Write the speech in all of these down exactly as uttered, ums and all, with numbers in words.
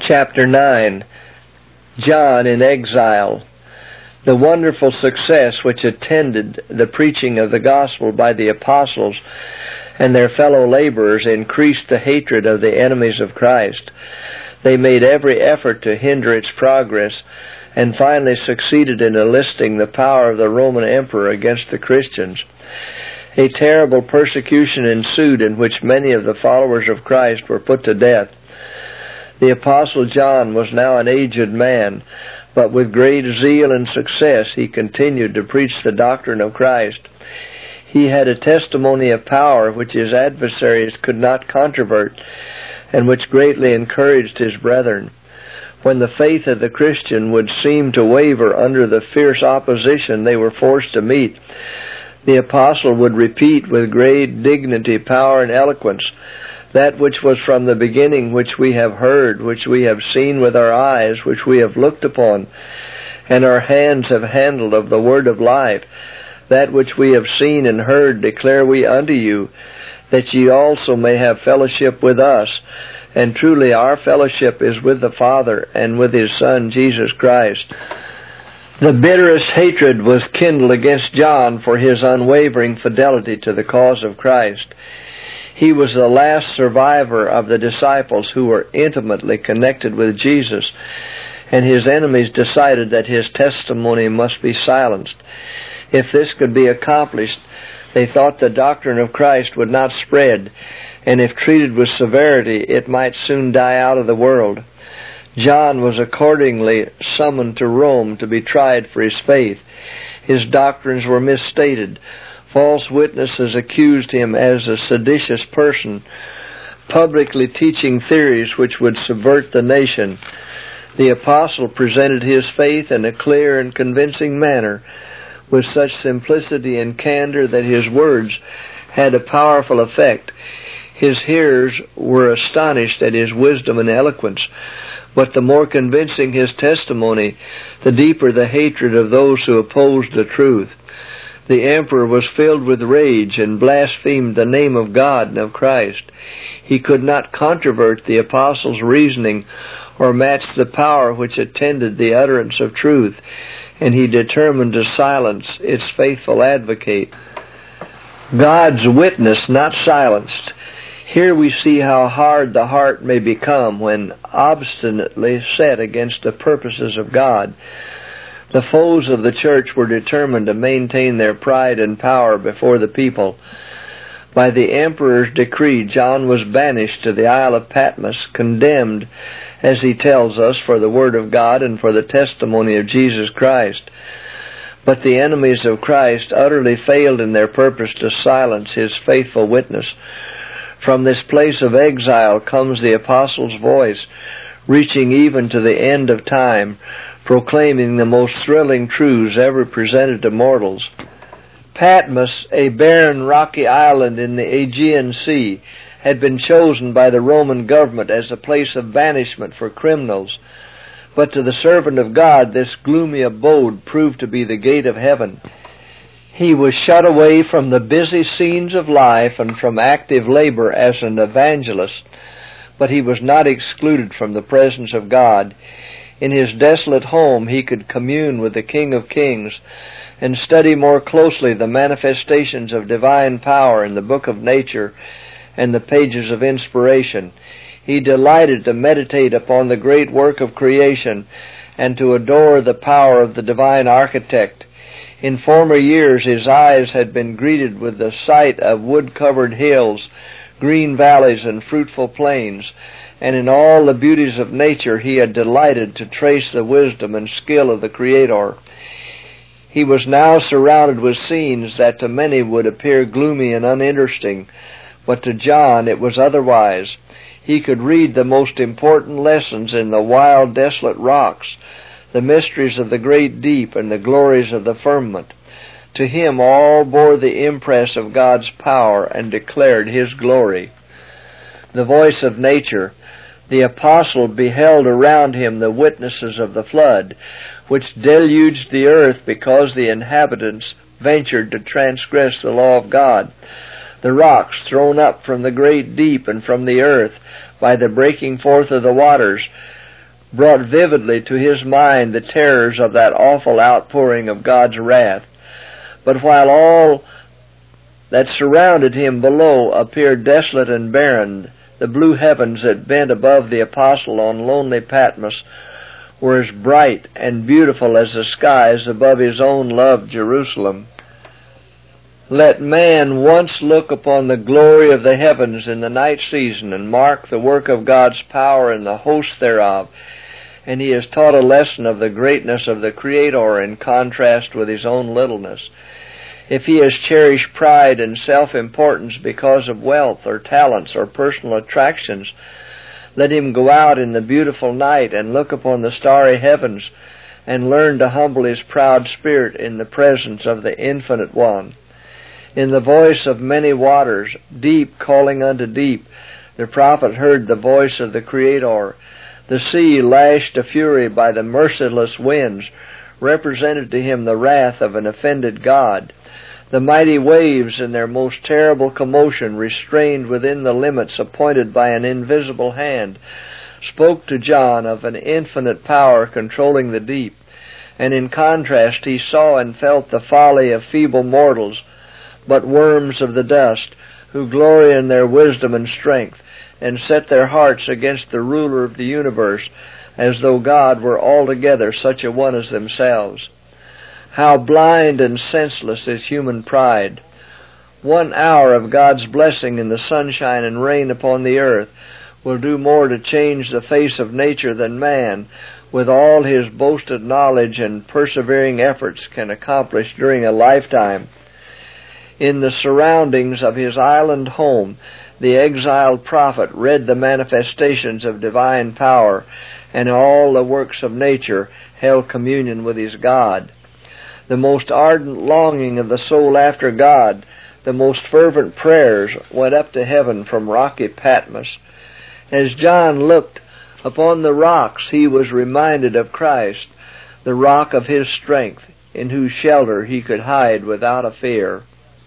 Chapter nine. John in Exile. The wonderful success which attended the preaching of the gospel by the apostles and their fellow laborers increased the hatred of the enemies of Christ. They made every effort to hinder its progress, and finally succeeded in enlisting the power of the Roman emperor against the Christians. A terrible persecution ensued in which many of the followers of Christ were put to death. The Apostle John was now an aged man, but with great zeal and success he continued to preach the doctrine of Christ. He had a testimony of power which his adversaries could not controvert, and which greatly encouraged his brethren. When the faith of the Christian would seem to waver under the fierce opposition they were forced to meet, the apostle would repeat with great dignity, power, and eloquence, that which was from the beginning, which we have heard, which we have seen with our eyes, which we have looked upon, and our hands have handled of the word of life. That which we have seen and heard declare we unto you, that ye also may have fellowship with us. And truly our fellowship is with the Father and with His Son, Jesus Christ. The bitterest hatred was kindled against John for his unwavering fidelity to the cause of Christ. He was the last survivor of the disciples who were intimately connected with Jesus, and his enemies decided that his testimony must be silenced. If this could be accomplished, they thought the doctrine of Christ would not spread, and if treated with severity, it might soon die out of the world. John was accordingly summoned to Rome to be tried for his faith. His doctrines were misstated. False witnesses accused him as a seditious person, publicly teaching theories which would subvert the nation. The apostle presented his faith in a clear and convincing manner, with such simplicity and candor that his words had a powerful effect. His hearers were astonished at his wisdom and eloquence, but the more convincing his testimony, the deeper the hatred of those who opposed the truth. The emperor was filled with rage and blasphemed the name of God and of Christ. He could not controvert the apostles' reasoning or match the power which attended the utterance of truth, and he determined to silence its faithful advocate. God's witness not silenced. Here we see how hard the heart may become when obstinately set against the purposes of God. The foes of the church were determined to maintain their pride and power before the people. By the emperor's decree, John was banished to the Isle of Patmos, condemned, as he tells us, for the word of God and for the testimony of Jesus Christ. But the enemies of Christ utterly failed in their purpose to silence his faithful witness. From this place of exile comes the apostle's voice, reaching even to the end of time, proclaiming the most thrilling truths ever presented to mortals. Patmos, a barren rocky island in the Aegean Sea, had been chosen by the Roman government as a place of banishment for criminals. But to the servant of God, this gloomy abode proved to be the gate of heaven. He was shut away from the busy scenes of life and from active labor as an evangelist, but he was not excluded from the presence of God. In his desolate home he could commune with the King of Kings and study more closely the manifestations of divine power in the book of nature and the pages of inspiration. He delighted to meditate upon the great work of creation and to adore the power of the divine architect. In former years his eyes had been greeted with the sight of wood-covered hills, green valleys, and fruitful plains, and in all the beauties of nature he had delighted to trace the wisdom and skill of the Creator. He was now surrounded with scenes that to many would appear gloomy and uninteresting, but to John it was otherwise. He could read the most important lessons in the wild, desolate rocks, the mysteries of the great deep, and the glories of the firmament. To him all bore the impress of God's power and declared His glory. The voice of nature. The apostle beheld around him the witnesses of the flood, which deluged the earth because the inhabitants ventured to transgress the law of God. The rocks thrown up from the great deep and from the earth by the breaking forth of the waters, brought vividly to his mind the terrors of that awful outpouring of God's wrath. But while all that surrounded him below appeared desolate and barren, the blue heavens that bent above the apostle on lonely Patmos were as bright and beautiful as the skies above his own loved Jerusalem. Let man once look upon the glory of the heavens in the night season and mark the work of God's power in the hosts thereof, and he is taught a lesson of the greatness of the Creator in contrast with his own littleness. If he has cherished pride and self-importance because of wealth or talents or personal attractions, let him go out in the beautiful night and look upon the starry heavens and learn to humble his proud spirit in the presence of the Infinite One. In the voice of many waters, deep calling unto deep, the prophet heard the voice of the Creator. The sea, lashed to fury by the merciless winds, represented to him the wrath of an offended God. The mighty waves in their most terrible commotion, restrained within the limits appointed by an invisible hand, spoke to John of an infinite power controlling the deep. And in contrast he saw and felt the folly of feeble mortals, but worms of the dust, who glory in their wisdom and strength, and set their hearts against the ruler of the universe, as though God were altogether such a one as themselves. How blind and senseless is human pride! One hour of God's blessing in the sunshine and rain upon the earth will do more to change the face of nature than man, with all his boasted knowledge and persevering efforts, can accomplish during a lifetime. In the surroundings of his island home, the exiled prophet read the manifestations of divine power, and all the works of nature held communion with his God. The most ardent longing of the soul after God, the most fervent prayers went up to heaven from rocky Patmos. As John looked upon the rocks, he was reminded of Christ, the rock of his strength, in whose shelter he could hide without a fear.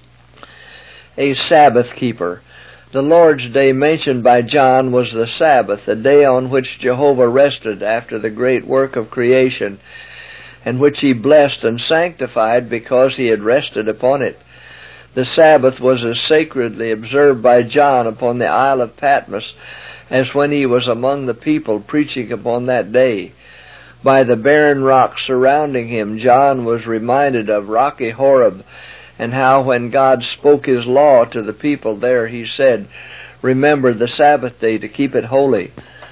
A Sabbath keeper. The Lord's Day mentioned by John was the Sabbath, the day on which Jehovah rested after the great work of creation, and which he blessed and sanctified because he had rested upon it. The Sabbath was as sacredly observed by John upon the Isle of Patmos as when he was among the people preaching upon that day. By the barren rocks surrounding him, John was reminded of rocky Horeb, and how when God spoke his law to the people there, he said, "Remember the Sabbath day to keep it holy."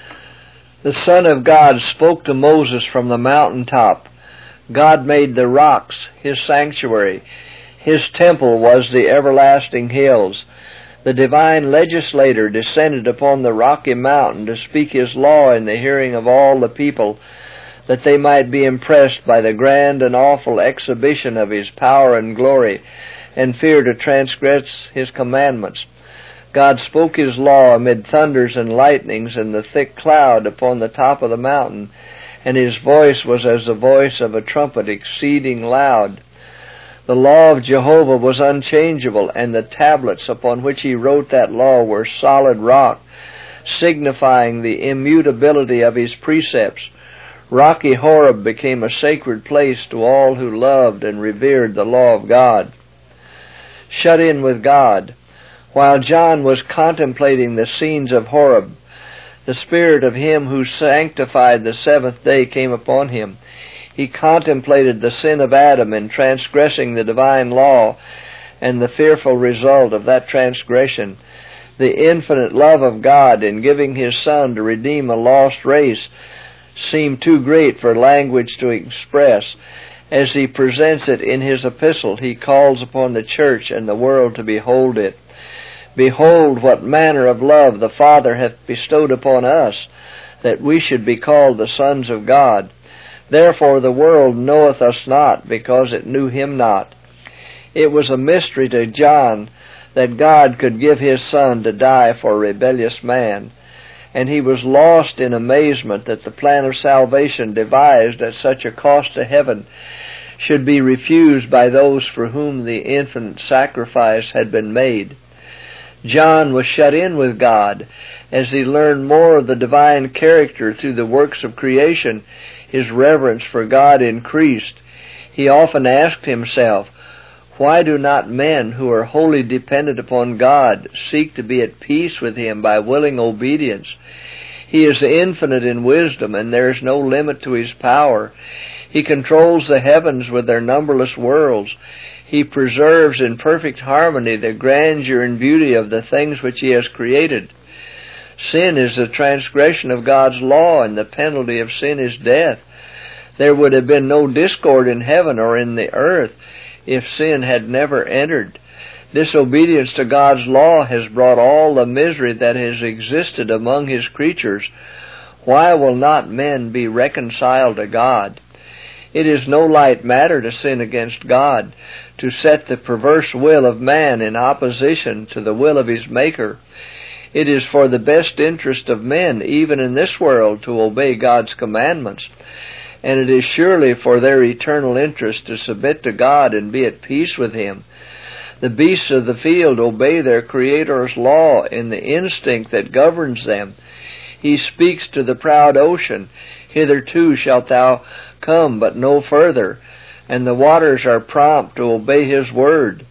The Son of God spoke to Moses from the mountaintop. God made the rocks his sanctuary. His temple was the everlasting hills. The divine legislator descended upon the rocky mountain to speak his law in the hearing of all the people, that they might be impressed by the grand and awful exhibition of his power and glory, and fear to transgress his commandments. God spoke his law amid thunders and lightnings and the thick cloud upon the top of the mountain, and his voice was as the voice of a trumpet exceeding loud. The law of Jehovah was unchangeable, and the tablets upon which he wrote that law were solid rock, signifying the immutability of his precepts. Rocky Horeb became a sacred place to all who loved and revered the law of God. Shut in with God. While John was contemplating the scenes of Horeb, the Spirit of him who sanctified the seventh day came upon him. He contemplated the sin of Adam in transgressing the divine law, and the fearful result of that transgression. The infinite love of God in giving his Son to redeem a lost race seemed too great for language to express. As he presents it in his epistle, he calls upon the church and the world to behold it. Behold what manner of love the Father hath bestowed upon us, that we should be called the sons of God. Therefore the world knoweth us not, because it knew him not. It was a mystery to John that God could give his Son to die for a rebellious man, and he was lost in amazement that the plan of salvation devised at such a cost to heaven should be refused by those for whom the infinite sacrifice had been made. John was shut in with God. As he learned more of the divine character through the works of creation, his reverence for God increased. He often asked himself, why do not men who are wholly dependent upon God seek to be at peace with Him by willing obedience? He is infinite in wisdom, and there is no limit to His power. He controls the heavens with their numberless worlds. He preserves in perfect harmony the grandeur and beauty of the things which He has created. Sin is the transgression of God's law, and the penalty of sin is death. There would have been no discord in heaven or in the earth if sin had never entered. Disobedience to God's law has brought all the misery that has existed among His creatures. Why will not men be reconciled to God? It is no light matter to sin against God, to set the perverse will of man in opposition to the will of his Maker. It is for the best interest of men, even in this world, to obey God's commandments. And it is surely for their eternal interest to submit to God and be at peace with Him. The beasts of the field obey their Creator's law in the instinct that governs them. He speaks to the proud ocean, hitherto shalt thou come, but no further, and the waters are prompt to obey His word.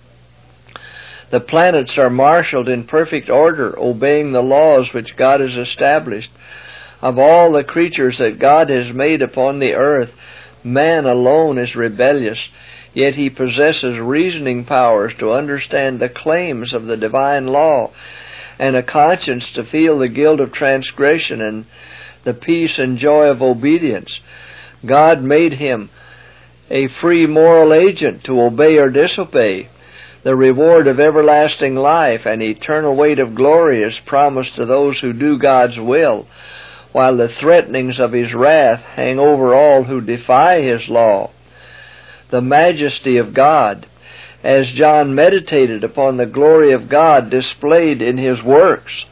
The planets are marshaled in perfect order, obeying the laws which God has established. Of all the creatures that God has made upon the earth, man alone is rebellious, yet he possesses reasoning powers to understand the claims of the divine law, and a conscience to feel the guilt of transgression and the peace and joy of obedience. God made him a free moral agent to obey or disobey. The reward of everlasting life and eternal weight of glory is promised to those who do God's will, while the threatenings of His wrath hang over all who defy His law. The majesty of God. As John meditated upon the glory of God displayed in His works,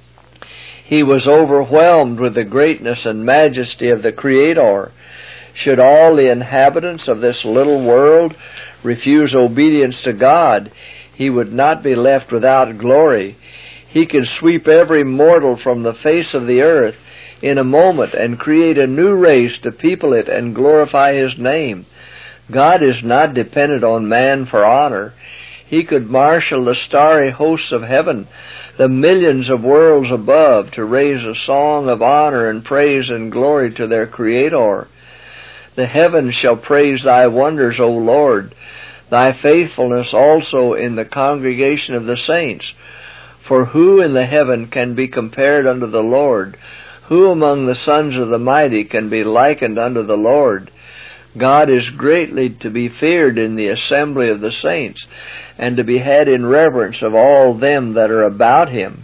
he was overwhelmed with the greatness and majesty of the Creator. Should all the inhabitants of this little world refuse obedience to God, He would not be left without glory. He could sweep every mortal from the face of the earth in a moment and create a new race to people it and glorify His name. God is not dependent on man for honor. He could marshal the starry hosts of heaven, the millions of worlds above, to raise a song of honor and praise and glory to their Creator. The heavens shall praise Thy wonders, O Lord, Thy faithfulness also in the congregation of the saints. For who in the heaven can be compared unto the Lord? Who among the sons of the mighty can be likened unto the Lord? God is greatly to be feared in the assembly of the saints, and to be had in reverence of all them that are about Him.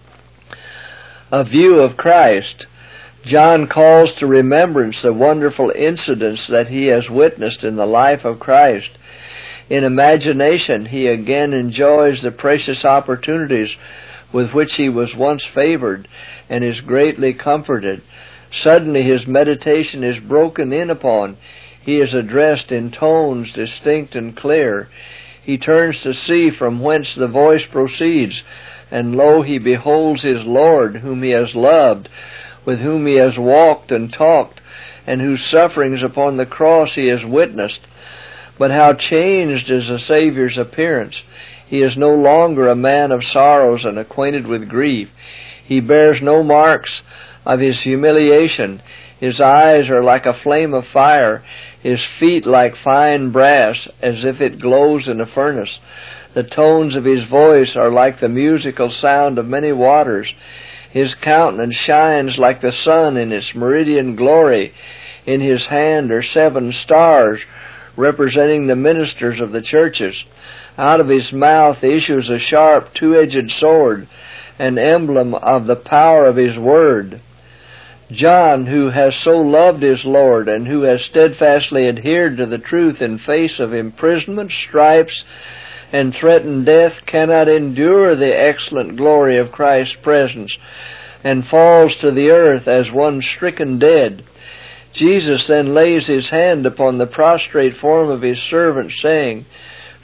A view of Christ. John calls to remembrance the wonderful incidents that he has witnessed in the life of Christ. In imagination, he again enjoys the precious opportunities with which he was once favored, and is greatly comforted. Suddenly his meditation is broken in upon. He is addressed in tones distinct and clear. He turns to see from whence the voice proceeds, and lo, he beholds his Lord, whom he has loved, with whom he has walked and talked, and whose sufferings upon the cross he has witnessed. But how changed is the Savior's appearance! He is no longer a man of sorrows and acquainted with grief. He bears no marks of his humiliation. His eyes are like a flame of fire, his feet like fine brass, as if it glows in a furnace. The tones of his voice are like the musical sound of many waters. His countenance shines like the sun in its meridian glory. In his hand are seven stars, representing the ministers of the churches. Out of his mouth issues a sharp two-edged sword, an emblem of the power of his word. John, who has so loved his Lord, and who has steadfastly adhered to the truth in face of imprisonment, stripes, and threatened death, cannot endure the excellent glory of Christ's presence, and falls to the earth as one stricken dead. Jesus then lays his hand upon the prostrate form of his servant, saying,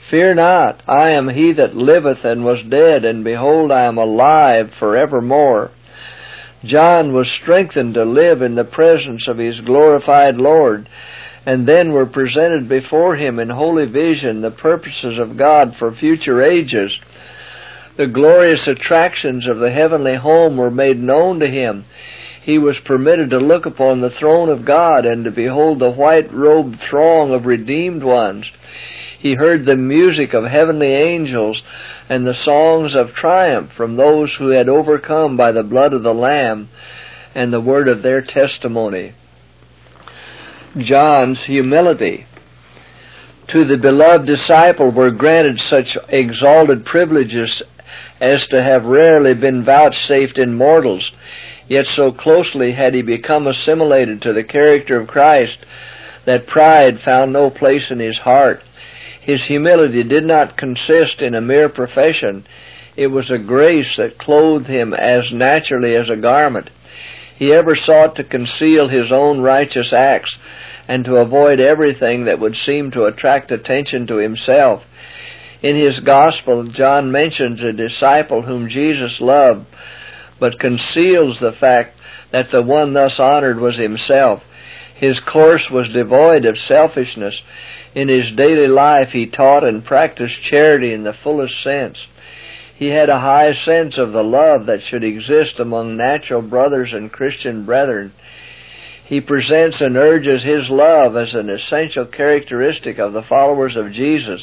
Fear not, I am he that liveth and was dead, and behold, I am alive forevermore. John was strengthened to live in the presence of his glorified Lord, and then were presented before him in holy vision the purposes of God for future ages. The glorious attractions of the heavenly home were made known to him. He was permitted to look upon the throne of God and to behold the white-robed throng of redeemed ones. He heard the music of heavenly angels and the songs of triumph from those who had overcome by the blood of the Lamb and the word of their testimony. John's humility. To the beloved disciple were granted such exalted privileges as to have rarely been vouchsafed in mortals, yet so closely had he become assimilated to the character of Christ that pride found no place in his heart. His humility did not consist in a mere profession. It was a grace that clothed him as naturally as a garment. He ever sought to conceal his own righteous acts and to avoid everything that would seem to attract attention to himself. In his gospel, John mentions a disciple whom Jesus loved, but conceals the fact that the one thus honored was himself. His course was devoid of selfishness. In his daily life he taught and practiced charity in the fullest sense. He had a high sense of the love that should exist among natural brothers and Christian brethren. He presents and urges his love as an essential characteristic of the followers of Jesus.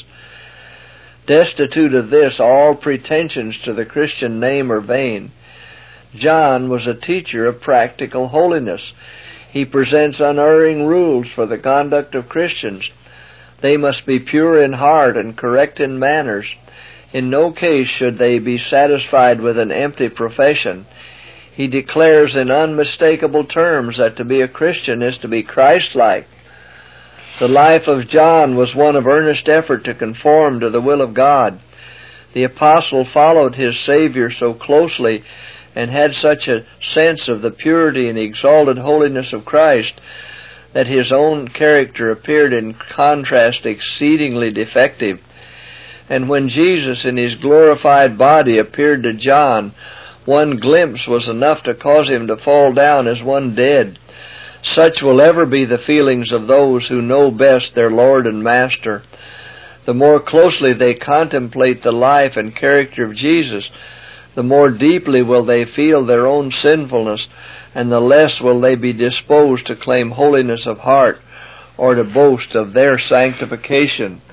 Destitute of this, all pretensions to the Christian name are vain. John was a teacher of practical holiness. He presents unerring rules for the conduct of Christians. They must be pure in heart and correct in manners. In no case should they be satisfied with an empty profession. He declares in unmistakable terms that to be a Christian is to be Christ-like. The life of John was one of earnest effort to conform to the will of God. The apostle followed his Savior so closely and had such a sense of the purity and exalted holiness of Christ that his own character appeared in contrast exceedingly defective. And when Jesus in his glorified body appeared to John, one glimpse was enough to cause him to fall down as one dead. Such will ever be the feelings of those who know best their Lord and Master. The more closely they contemplate the life and character of Jesus, the more deeply will they feel their own sinfulness, and the less will they be disposed to claim holiness of heart or to boast of their sanctification.